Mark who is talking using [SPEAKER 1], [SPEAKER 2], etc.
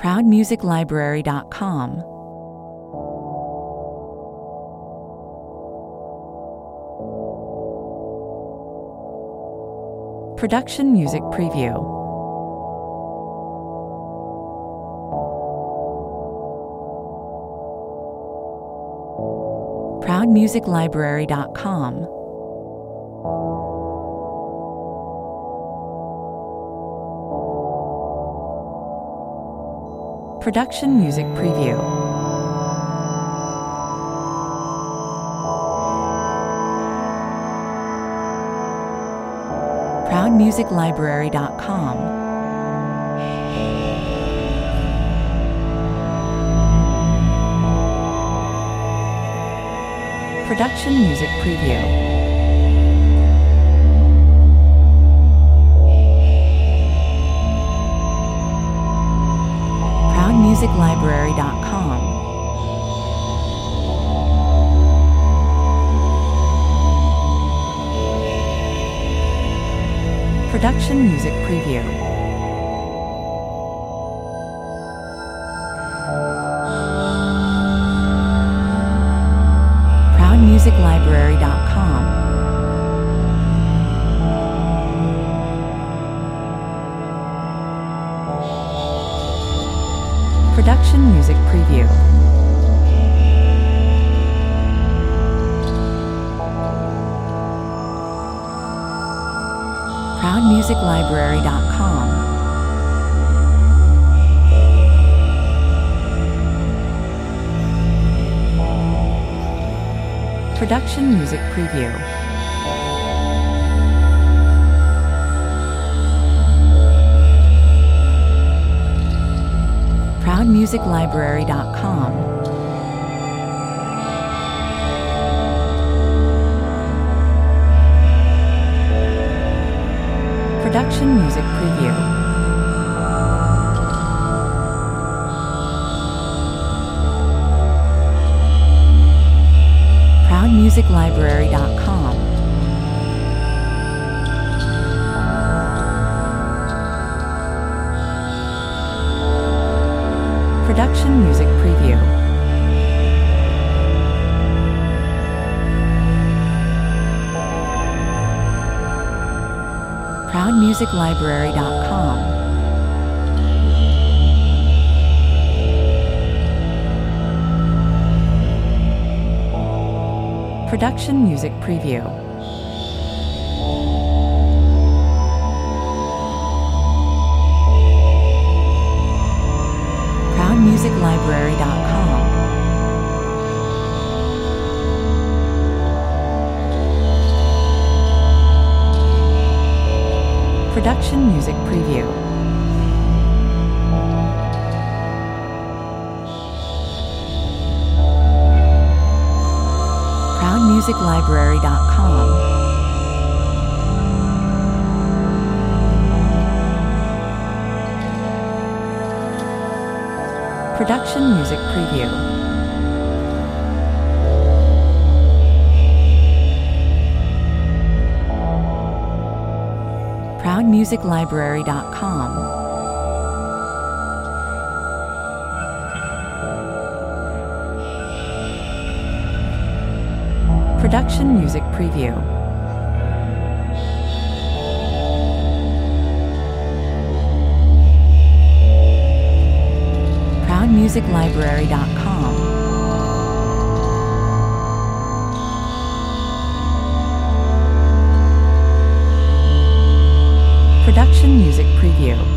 [SPEAKER 1] ProudMusicLibrary.com. Production Music Preview. ProudMusicLibrary.com. Production Music Preview. ProudMusicLibrary.com. Production Music Preview. ProudMusicLibrary.com. Production Music Preview. ProudMusicLibrary.com. Production Music Preview. ProudMusicLibrary.com. Production Music Preview. ProudMusicLibrary.com. Production Music Preview. ProudMusicLibrary.com. Production Music Preview. ProudMusicLibrary.com. Production Music Preview. ProudMusicLibrary.com. Production Music Preview. ProudMusicLibrary.com. Production Music Preview. ProudMusicLibrary.com. Production Music Preview. ProudMusicLibrary.com. Production Music Preview.